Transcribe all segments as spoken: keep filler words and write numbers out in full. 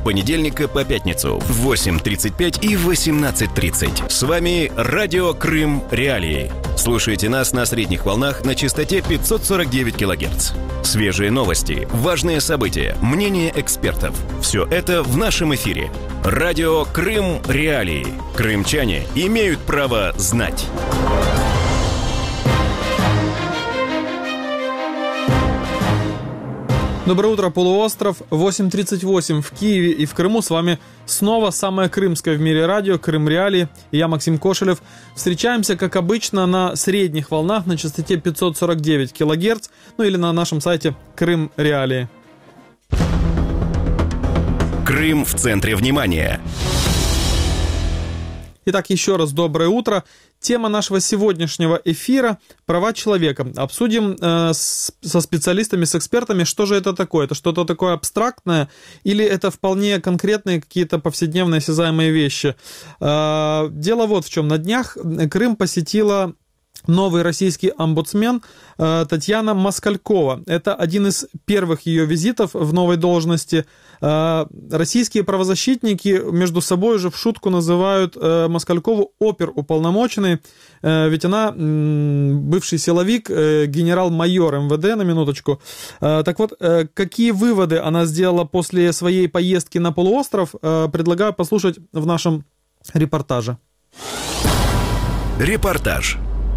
понедельника по пятницу в восемь тридцать пять и восемнадцать тридцать. С вами Радио Крым Реалии. Слушайте нас на средних волнах на частоте пятьсот сорок девять килогерц. Свежие новости, важные события, мнения экспертов. Все это в нашем эфире. Радио Крым Реалии. Крымчане имеют право знать. Доброе утро, полуостров. восемь тридцать восемь в Киеве и в Крыму. С вами снова самое крымское в мире радио Крым Реалии. И я, Максим Кошелев. Встречаемся, как обычно, на средних волнах на частоте пятьсот сорок девять килогерц. Ну или на нашем сайте Крым Реалии. Крым в центре внимания. Итак, еще раз доброе утро. Тема нашего сегодняшнего эфира – права человека. Обсудим э, с, со специалистами, с экспертами, что же это такое. Это что-то такое абстрактное или это вполне конкретные какие-то повседневные осязаемые вещи. Э, дело вот в чем. На днях Крым посетила новый российский омбудсмен э, Татьяна Москалькова. Это один из первых ее визитов в новой должности. Э, российские правозащитники между собой уже в шутку называют э, Москалькову оперуполномоченной, э, ведь она э, бывший силовик, э, генерал-майор эм вэ дэ, на минуточку. Э, так вот, э, какие выводы она сделала после своей поездки на полуостров, э, предлагаю послушать в нашем репортаже. Репортаж.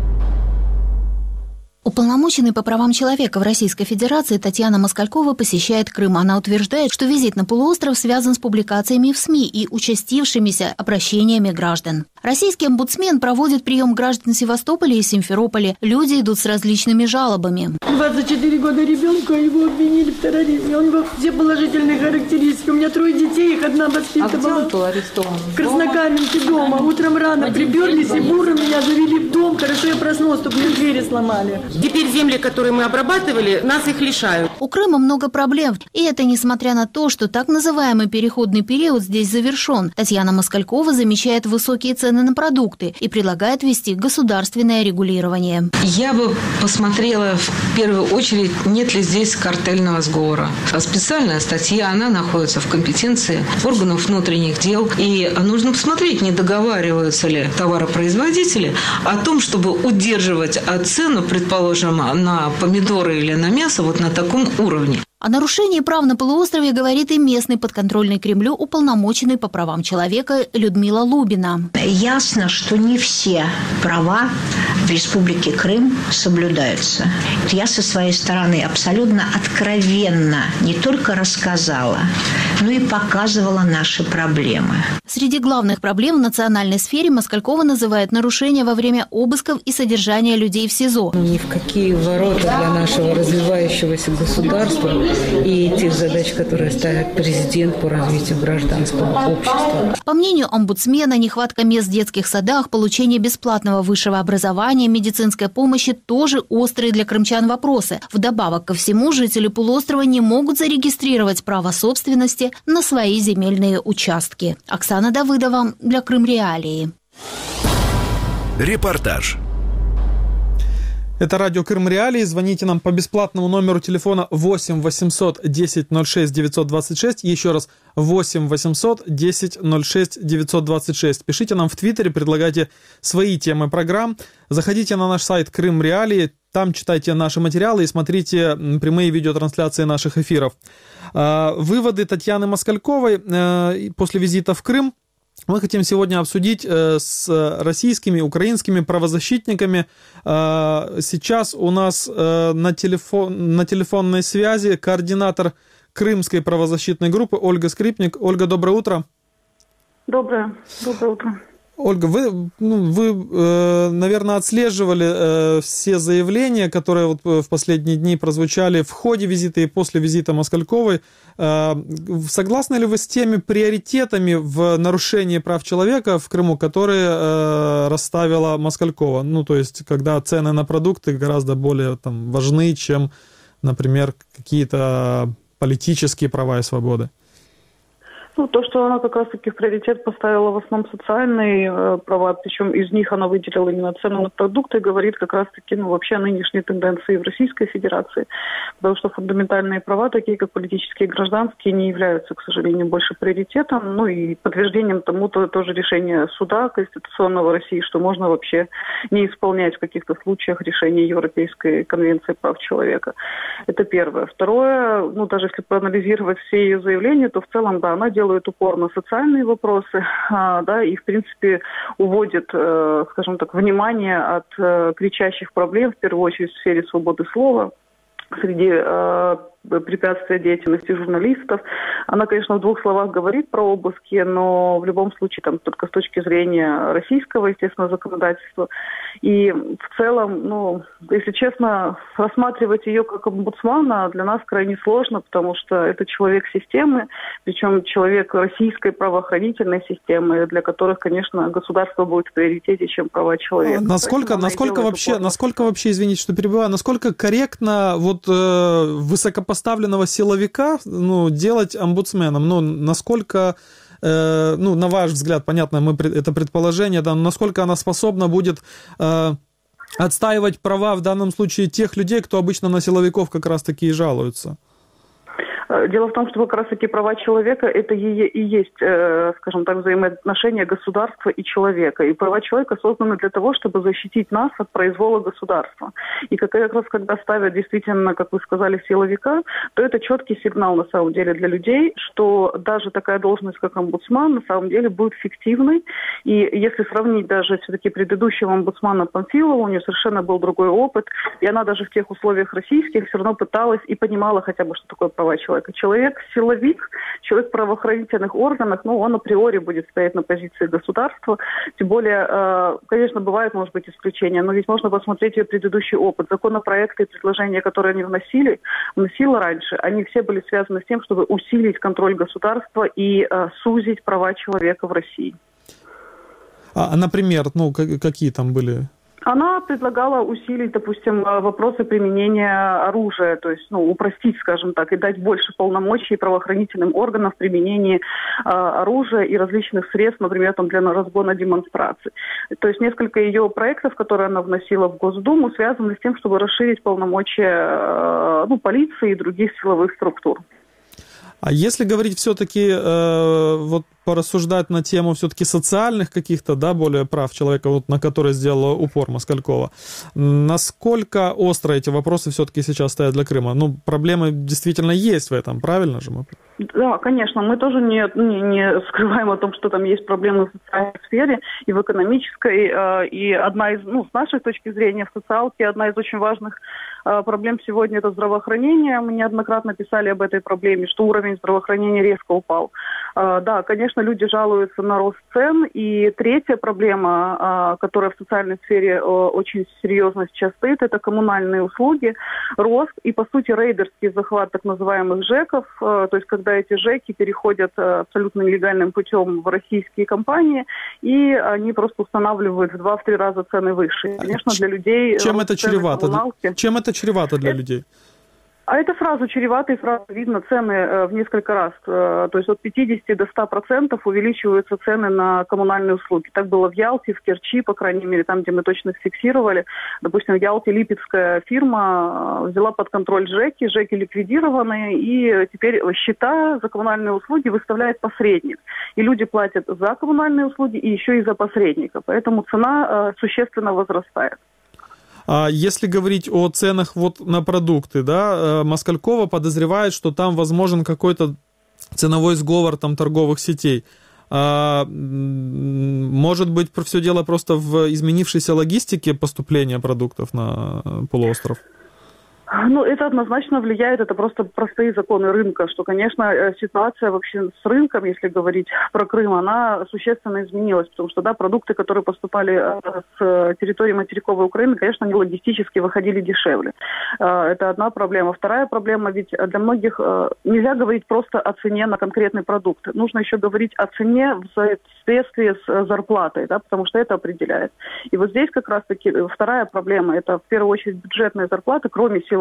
Уполномоченный по правам человека в Российской Федерации Татьяна Москалькова посещает Крым. Она утверждает, что визит на полуостров связан с публикациями в СМИ и участившимися обращениями граждан. Российский омбудсмен проводит прием граждан Севастополя и Симферополя. Люди идут с различными жалобами. двадцать четыре года ребенка, его обвинили в терроризме. У него все положительные характеристики. У меня трое детей, их одна воспитывала. А где он был арестован? В Краснокаменке дома. Утром рано приперлись и буры меня завели в дом. Хорошо я проснулась, чтобы мне двери сломали. Теперь земли, которые мы обрабатывали, нас их лишают. У Крыма много проблем, и это несмотря на то, что так называемый переходный период здесь завершен. Татьяна Москалькова замечает высокие цены на продукты и предлагает ввести государственное регулирование. Я бы посмотрела в первую очередь, нет ли здесь картельного сговора. Специальная статья, она находится в компетенции органов внутренних дел, и нужно посмотреть, не договариваются ли товаропроизводители о том, чтобы удерживать цену, предположим, на помидоры или на мясо вот на таком уровне. О нарушении прав на полуострове говорит и местный подконтрольный Кремлю уполномоченный по правам человека Людмила Лубина. Ясно, что не все права в Республике Крым соблюдаются. Я со своей стороны абсолютно откровенно не только рассказала, но и показывала наши проблемы. Среди главных проблем в национальной сфере Москалькова называет нарушения во время обысков и содержания людей в СИЗО. Ни в какие ворота для нашего развивающегося государства и тех задач, которые ставит президент по развитию гражданского общества. По мнению омбудсмена, нехватка мест в детских садах, получение бесплатного высшего образования, медицинской помощи тоже острые для крымчан вопросы. Вдобавок ко всему, жители полуострова не могут зарегистрировать право собственности на свои земельные участки. Оксана Давыдова для Крым Реалии. Репортаж. Это радио Крым Реалии. Звоните нам по бесплатному номеру телефона восемь восемьсот десять ноль шесть девятьсот двадцать шесть. Еще раз, восемь восемьсот десять ноль шесть девятьсот двадцать шесть. Пишите нам в Твиттере, предлагайте свои темы программ. Заходите на наш сайт Крым Реалии. Там читайте наши материалы и смотрите прямые видеотрансляции наших эфиров. Выводы Татьяны Москальковой после визита в Крым мы хотим сегодня обсудить с российскими, украинскими правозащитниками. Сейчас у нас на, телефон, на телефонной связи координатор Крымской правозащитной группы Ольга Скрипник. Ольга, доброе утро. Доброе, доброе утро. Ольга, вы, ну, вы э, наверное, отслеживали э, все заявления, которые вот в последние дни прозвучали в ходе визита и после визита Москальковой. Э, согласны ли вы с теми приоритетами в нарушении прав человека в Крыму, которые э, расставила Москалькова? Ну, то есть, когда цены на продукты гораздо более там, важны, чем, например, какие-то политические права и свободы. Ну, то, что она как раз-таки в приоритет поставила в основном социальные э, права, причем из них она выделила именно цену на продукты, говорит как раз-таки, ну, вообще о нынешней тенденции в Российской Федерации, потому что фундаментальные права, такие как политические и гражданские, не являются, к сожалению, больше приоритетом, ну и подтверждением тому то, тоже решение суда Конституционного России, что можно вообще не исполнять в каких-то случаях решения Европейской конвенции прав человека. Это первое. Второе, ну, даже если проанализировать все ее заявления, то в целом, да, она делает делает упор на социальные вопросы, а, да, и, в принципе, уводит, э, скажем так, внимание от э, кричащих проблем, в первую очередь, в сфере свободы слова, среди э, препятствия деятельности журналистов. Она, конечно, в двух словах говорит про обыски, но в любом случае там только с точки зрения российского, естественно, законодательства. И в целом, ну, если честно, рассматривать ее как омбудсмана для нас крайне сложно, потому что это человек системы, причем человек российской правоохранительной системы, для которых, конечно, государство будет в приоритете, чем права человека. Насколько, насколько вообще, насколько вообще, извините, что перебиваю, насколько корректно вот э, высокопоставленного поставленного силовика, ну, делать омбудсменом, ну, насколько, э, ну, на ваш взгляд, понятно, мы, это предположение, да, но насколько она способна будет э, отстаивать права в данном случае тех людей, кто обычно на силовиков как раз-таки и жалуются? Дело в том, что как раз-таки права человека – это и есть, скажем так, взаимоотношения государства и человека. И права человека созданы для того, чтобы защитить нас от произвола государства. И как раз когда ставят действительно, как вы сказали, силовика, то это четкий сигнал на самом деле для людей, что даже такая должность, как омбудсман, на самом деле будет фиктивной. И если сравнить даже все-таки предыдущего омбудсмана Панфилова, у нее совершенно был другой опыт, и она даже в тех условиях российских все равно пыталась и понимала хотя бы, что такое права человека. Человек-силовик, человек в правоохранительных органах, ну, он априори будет стоять на позиции государства. Тем более, конечно, бывают, может быть, исключения, но ведь можно посмотреть ее предыдущий опыт. Законопроекты и предложения, которые они вносили, вносила раньше, они все были связаны с тем, чтобы усилить контроль государства и сузить права человека в России. А, например, ну, какие там были? Она предлагала усилить, допустим, вопросы применения оружия, то есть, ну, упростить, скажем так, и дать больше полномочий правоохранительным органам в применении э, оружия и различных средств, например, там, для разгона демонстраций. То есть несколько ее проектов, которые она вносила в Госдуму, связаны с тем, чтобы расширить полномочия э, ну, полиции и других силовых структур. А если говорить все-таки, э, вот порассуждать на тему все-таки социальных каких-то, да, более прав человека, вот на которые сделала упор Москалькова, насколько остро эти вопросы все-таки сейчас стоят для Крыма? Ну, проблемы действительно есть в этом, правильно же? Мы... Да, конечно, мы тоже не, не, не скрываем о том, что там есть проблемы в социальной сфере и в экономической, э, и одна из, ну, с нашей точки зрения, в социалке одна из очень важных э, проблем сегодня это здравоохранение. Мы неоднократно писали об этой проблеме, что уровень здравоохранения резко упал. Э, да, конечно, люди жалуются на рост цен. И третья проблема, которая в социальной сфере очень серьезно сейчас стоит, это коммунальные услуги, рост и, по сути, рейдерский захват так называемых ЖЭКов, то есть когда эти ЖЭКи переходят абсолютно нелегальным путем в российские компании, и они просто устанавливают в два-три раза цены выше. Конечно, для людей... Чем это чревато? Чем это чревато для людей? А это сразу чревато, и сразу видно цены э, в несколько раз. Э, то есть от пятидесяти до ста процентов увеличиваются цены на коммунальные услуги. Так было в Ялте, в Керчи, по крайней мере, там, где мы точно фиксировали. Допустим, в Ялте липецкая фирма взяла под контроль ЖЭКи, ЖЭКи ликвидированы, и теперь счета за коммунальные услуги выставляет посредник. И люди платят за коммунальные услуги и еще и за посредника. Поэтому цена э, существенно возрастает. А если говорить о ценах вот на продукты, да, Москалькова подозревает, что там возможен какой-то ценовой сговор там торговых сетей. А, может быть, все дело просто в изменившейся логистике поступления продуктов на полуостров? Ну, это однозначно влияет, это просто простые законы рынка, что, конечно, ситуация вообще с рынком, если говорить про Крым, она существенно изменилась, потому что, да, продукты, которые поступали с территории материковой Украины, конечно, они логистически выходили дешевле. Это одна проблема. Вторая проблема, ведь для многих нельзя говорить просто о цене на конкретный продукт. Нужно еще говорить о цене в соответствии с зарплатой, да, потому что это определяет. И вот здесь как раз-таки вторая проблема, это в первую очередь бюджетные зарплаты, кроме силовых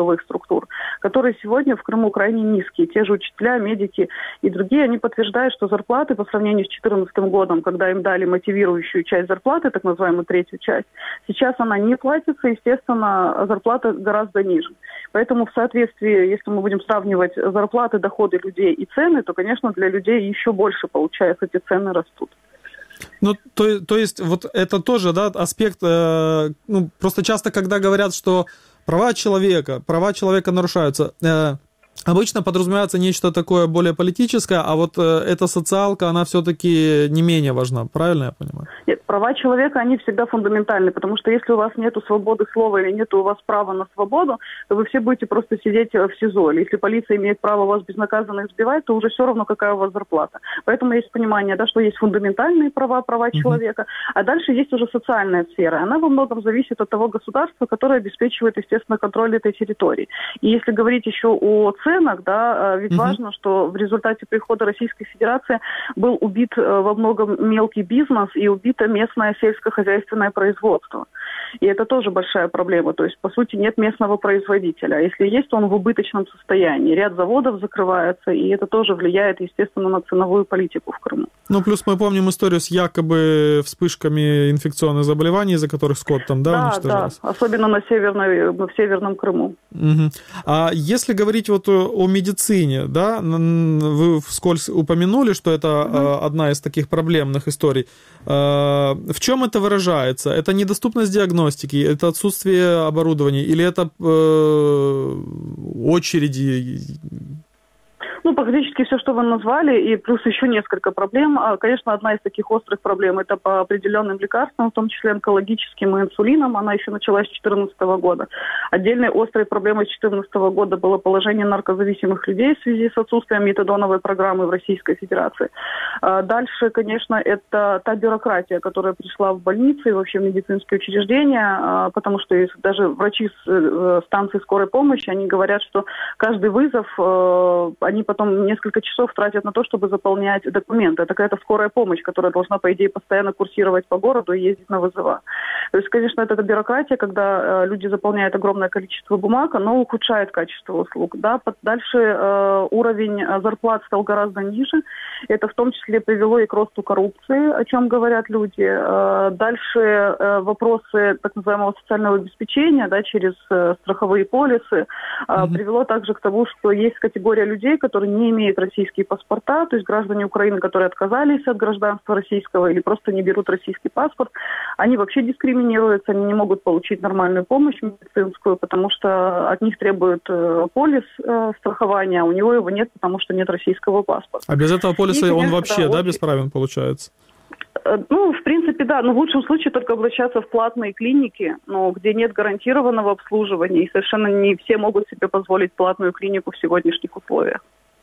силовых структур, которые сегодня в Крыму крайне низкие. Те же учителя, медики и другие, они подтверждают, что зарплаты по сравнению с две тысячи четырнадцатым годом, когда им дали мотивирующую часть зарплаты, так называемую третью часть, сейчас она не платится, естественно, зарплата гораздо ниже. Поэтому в соответствии, если мы будем сравнивать зарплаты, доходы людей и цены, то, конечно, для людей еще больше, получается, эти цены растут. Ну, то, то есть, вот это тоже, да, аспект, э, ну, просто часто, когда говорят, что права человека, права человека нарушаются, э, обычно подразумевается нечто такое более политическое, а вот э, эта социалка, она все-таки не менее важна, правильно я понимаю? Нет, права человека, они всегда фундаментальны, потому что если у вас нет свободы слова или нет у вас права на свободу, то вы все будете просто сидеть в СИЗО. Или если полиция имеет право вас безнаказанно избивать, то уже все равно, какая у вас зарплата. Поэтому есть понимание, да, что есть фундаментальные права, права mm-hmm. человека, а дальше есть уже социальная сфера. Она во многом зависит от того государства, которое обеспечивает, естественно, контроль этой территории. И если говорить еще о ценах, да, ведь mm-hmm. важно, что в результате прихода Российской Федерации был убит во многом мелкий бизнес и убито местное сельскохозяйственное производство. И это тоже большая проблема. То есть, по сути, нет местного производителя. А если есть, то он в убыточном состоянии. Ряд заводов закрывается, и это тоже влияет, естественно, на ценовую политику в Крыму. Ну, плюс мы помним историю с якобы вспышками инфекционных заболеваний, из-за которых скот там, да, да уничтожался? Да, особенно на северной, в Северном Крыму. Угу. А если говорить вот о медицине, да, вы вскользь упомянули, что это угу. одна из таких проблемных историй. В чем это выражается? Это недоступность диагностики, это отсутствие оборудования или это э, очереди? Ну, практически все, что вы назвали, и плюс еще несколько проблем. Конечно, одна из таких острых проблем – это по определенным лекарствам, в том числе онкологическим и инсулином. Она еще началась с две тысячи четырнадцатого года. Отдельной острой проблемой с две тысячи четырнадцатого года было положение наркозависимых людей в связи с отсутствием метадоновой программы в Российской Федерации. Дальше, конечно, это та бюрократия, которая пришла в больницы и вообще в медицинские учреждения, потому что даже врачи с станции скорой помощи, они говорят, что каждый вызов, они потом несколько часов тратят на то, чтобы заполнять документы. Это какая-то скорая помощь, которая должна, по идее, постоянно курсировать по городу и ездить на вызова. То есть, конечно, это бюрократия, когда э, люди заполняют огромное количество бумаг, оно ухудшает качество услуг. Да? Дальше э, уровень зарплат стал гораздо ниже. Это в том числе привело и к росту коррупции, о чем говорят люди. Э, дальше э, вопросы так называемого социального обеспечения, да, через э, страховые полисы, э, mm-hmm. привело также к тому, что есть категория людей, которые не имеют российские паспорта, то есть граждане Украины, которые отказались от гражданства российского или просто не берут российский паспорт, они вообще дискриминируются, они не могут получить нормальную помощь медицинскую, потому что от них требуют полис э, страхования, а у него его нет, потому что нет российского паспорта. А без этого полиса и, он конечно, вообще, да, да, бесправен получается? Ну, в принципе, да, но в лучшем случае только обращаться в платные клиники, но где нет гарантированного обслуживания, и совершенно не все могут себе позволить платную клинику в сегодняшних условиях.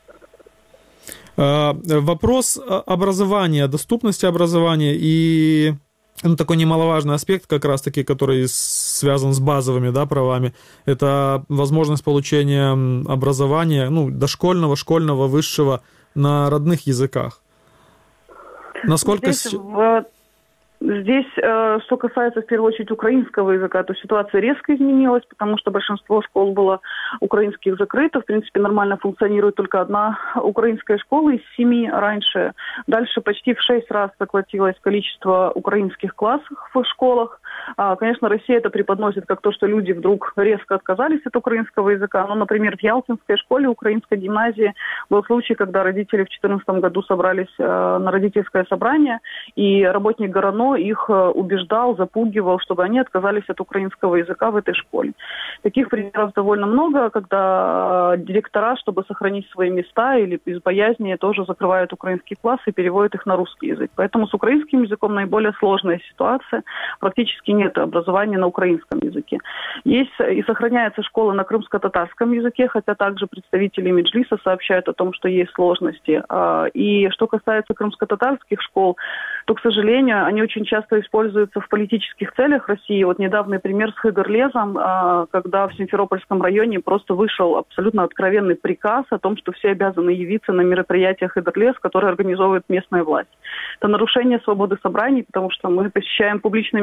Вопрос образования, доступности образования и ну, такой немаловажный аспект, как раз-таки, который связан с базовыми, да, правами, это возможность получения образования, ну, дошкольного, школьного, высшего на родных языках. Насколько... Здесь, в... Здесь, э, что касается, в первую очередь, украинского языка, то ситуация резко изменилась, потому что большинство школ было украинских закрыто. В принципе, нормально функционирует только одна украинская школа из семи раньше. Дальше почти в шесть раз сократилось количество украинских классов в школах. А, конечно, Россия это преподносит как то, что люди вдруг резко отказались от украинского языка. Но, например, в Ялтинской школе, украинской гимназии, был случай, когда родители в две тысячи четырнадцатом году собрались э, на родительское собрание, и работник ГРАНО их убеждал, запугивал, чтобы они отказались от украинского языка в этой школе. Таких примеров довольно много, когда директора, чтобы сохранить свои места или из боязни, тоже закрывают украинский класс и переводят их на русский язык. Поэтому с украинским языком наиболее сложная ситуация. Практически нет образования на украинском языке. Есть и сохраняется школа на крымско-татарском языке, хотя также представители Меджлиса сообщают о том, что есть сложности. И что касается крымско-татарских школ, то, к сожалению, они очень часто используются в политических целях России. Вот недавний пример с Хыгырлезом, когда в Симферопольском районе просто вышел абсолютно откровенный приказ о том, что все обязаны явиться на мероприятия Хыгырлез, которые организовывает местная власть. Это нарушение свободы собраний, потому что мы посещаем публичные мероприятия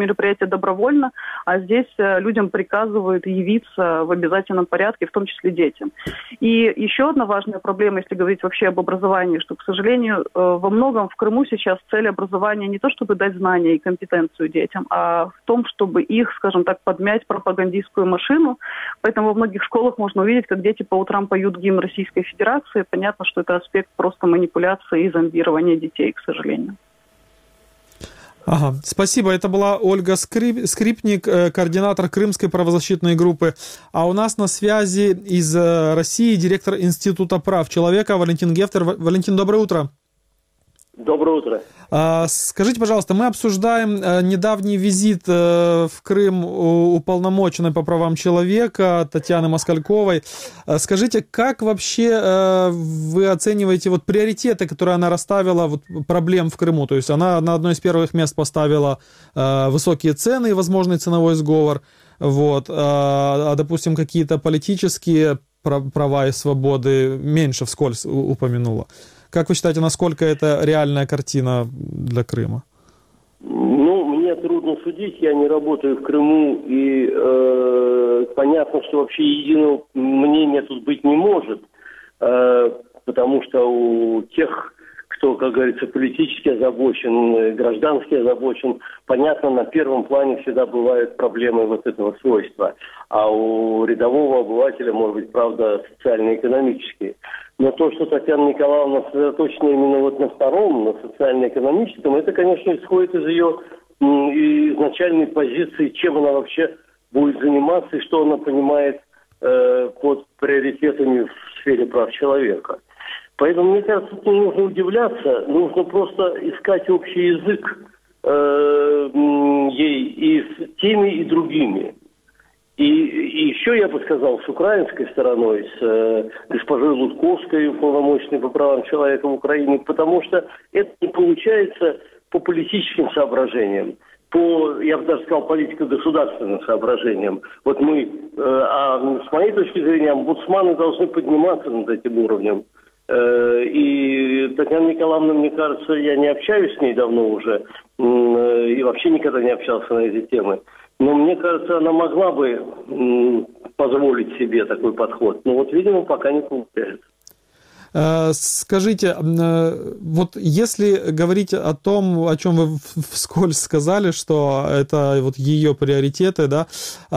добровольно, а здесь людям приказывают явиться в обязательном порядке, в том числе детям. И еще одна важная проблема, если говорить вообще об образовании, что, к сожалению, во многом в Крыму сейчас цель образования не то, чтобы дать знания и компетенцию детям, а в том, чтобы их, скажем так, подмять пропагандистскую машину. Поэтому во многих школах можно увидеть, как дети по утрам поют гимн Российской Федерации. Понятно, что это аспект просто манипуляции и зомбирования детей, к сожалению. Ага, спасибо. Это была Ольга Скрип, Скрипник, координатор Крымской правозащитной группы. А у нас на связи из России директор Института прав человека Валентин Гефтер. Валентин, доброе утро. Доброе утро. Скажите, пожалуйста, мы обсуждаем недавний визит в Крым уполномоченной по правам человека Татьяны Москальковой. Скажите, как вообще вы оцениваете вот приоритеты, которые она расставила, вот, проблем в Крыму? То есть она на одно из первых мест поставила высокие цены и возможный ценовой сговор, вот, а, допустим, какие-то политические права и свободы меньше вскользь упомянула. Как вы считаете, насколько это реальная картина для Крыма? Ну, мне трудно судить, я не работаю в Крыму, и э, понятно, что вообще единого мнения тут быть не может, э, потому что у тех, кто, как говорится, политически озабочен, граждански озабочен, понятно, на первом плане всегда бывают проблемы вот этого свойства, а у рядового обывателя, может быть, правда, социально-экономические. Но то, что Татьяна Николаевна сосредоточена именно вот на втором, на социально-экономическом, это, конечно, исходит из ее изначальной позиции, чем она вообще будет заниматься и что она понимает э, под приоритетами в сфере прав человека. Поэтому, мне кажется, тут не нужно удивляться, нужно просто искать общий язык э, ей и с теми, и другими. И, и еще, я бы сказал, с украинской стороной, с э, госпожой Лутковской, уполномоченной по правам человека в Украине, потому что это не получается по политическим соображениям, по, я бы даже сказал, политико-государственным соображениям. Вот мы, э, а с моей точки зрения, омбудсманы должны подниматься над этим уровнем. Э, и Татьяна Николаевна, мне кажется, я не общаюсь с ней давно уже, э, и вообще никогда не общался на эти темы. Но мне кажется, она могла бы м, позволить себе такой подход. Но вот, видимо, пока не получается. Скажите, вот если говорить о том, о чем вы вскользь сказали, что это вот ее приоритеты, да,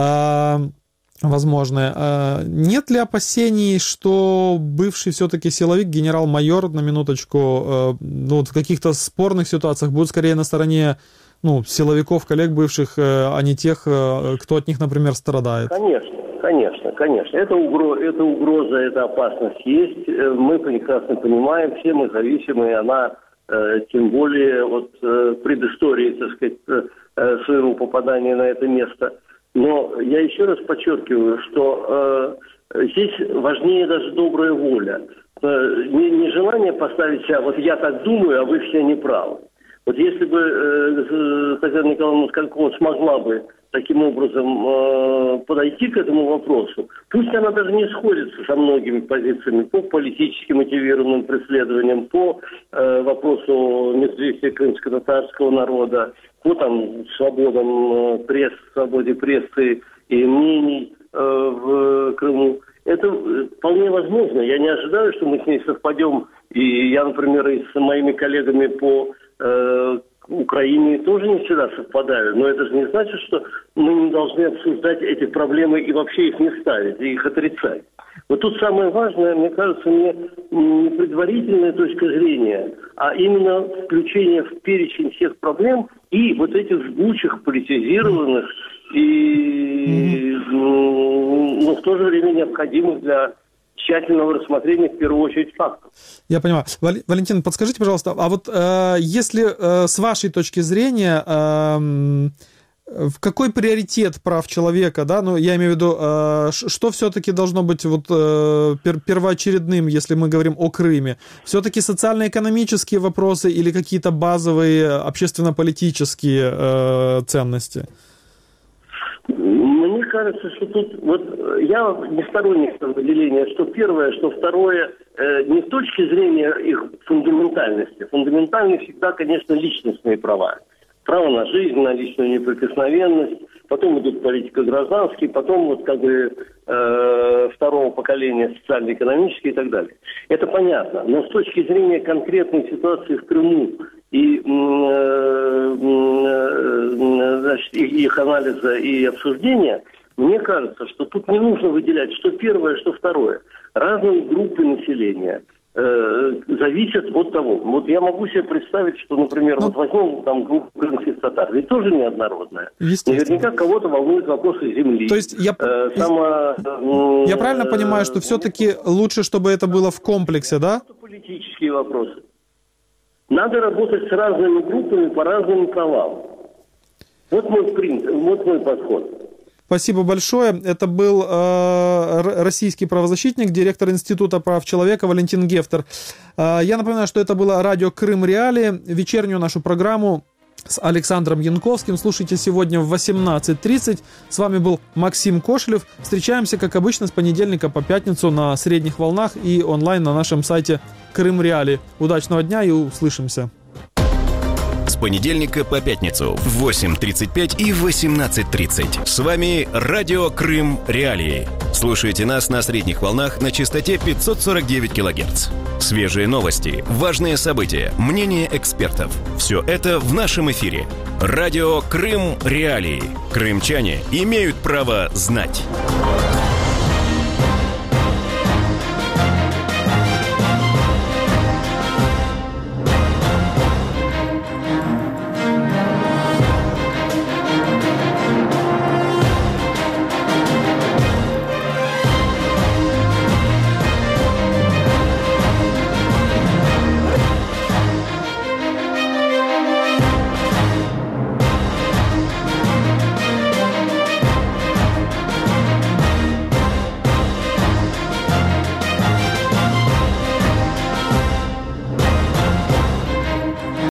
возможные, нет ли опасений, что бывший все-таки силовик, генерал-майор, на минуточку, ну, вот в каких-то спорных ситуациях будет скорее на стороне, ну, силовиков, коллег бывших, а не тех, кто от них, например, страдает? Конечно, конечно, конечно. Это угроза, это, угроза, это опасность есть. Мы прекрасно понимаем, все мы зависимы, и она, тем более от предыстории, так сказать, своего попадания на это место. Но я еще раз подчеркиваю, что здесь важнее даже добрая воля. Не, не желание поставить себя, вот я так думаю, а вы все неправы. Вот если бы э, Татьяна Николаевна Москалькова смогла бы таким образом э, подойти к этому вопросу, пусть она даже не сходится со многими позициями по политически мотивированным преследованиям, по э, вопросу междоусобия крымско-татарского народа, по там свободам э, пресс, свободе прессы и мнений э, в Крыму. Это вполне возможно. Я не ожидаю, что мы с ней совпадем. И я, например, и с моими коллегами по э, Украине тоже не всегда совпадаю. Но это же не значит, что мы не должны обсуждать эти проблемы и вообще их не ставить, и их отрицать. Вот тут самое важное, мне кажется, не, не предварительная точка зрения, а именно включение в перечень всех проблем и вот этих жгучих, политизированных и ну, но в то же время необходимых для тщательного рассмотрения, в первую очередь, фактов. Я понимаю. Валентин, подскажите, пожалуйста, а вот э, если э, с вашей точки зрения, э, в какой приоритет прав человека, да, ну, я имею в виду, э, что все-таки должно быть вот э, пер, первоочередным, если мы говорим о Крыме? Все-таки социально-экономические вопросы или какие-то базовые общественно-политические э, ценности? Мне кажется, что тут, вот я не сторонник выделения, что первое, что второе, э, не с точки зрения их фундаментальности. Фундаментальны всегда, конечно, личностные права. Право на жизнь, на личную неприкосновенность. Потом идут политико-гражданские, потом вот как бы э, второго поколения социально-экономические и так далее. Это понятно. Но с точки зрения конкретной ситуации в Крыму и, э, э, значит, их анализа и обсуждения, мне кажется, что тут не нужно выделять, что первое, что второе. Разные группы населения э, зависят от того. Вот я могу себе представить, что, например, ну, вот возьмем там группу крымских татар, ведь тоже неоднородная. Наверняка кого-то волнуют вопросы земли. То есть я, э, само, э, я правильно понимаю, что все-таки лучше, чтобы это было в комплексе, да? Политические вопросы. Надо работать с разными группами по разным правам. Вот мой принцип, вот мой подход. Спасибо большое. Это был э, российский правозащитник, директор Института прав человека Валентин Гефтер. Э, я напоминаю, что это было радио Крым Реалии. Вечернюю нашу программу с Александром Янковским слушайте сегодня в восемнадцать тридцать. С вами был Максим Кошелев. Встречаемся, как обычно, с понедельника по пятницу на средних волнах и онлайн на нашем сайте Крым Реалии. Удачного дня и услышимся. С понедельника по пятницу в восемь тридцать пять и восемнадцать тридцать. С вами радио Крым Реалии. Слушайте нас на средних волнах на частоте пятьсот сорок девять килогерц. Свежие новости, важные события, мнения экспертов. Все это в нашем эфире. Радио Крым Реалии. Крымчане имеют право знать.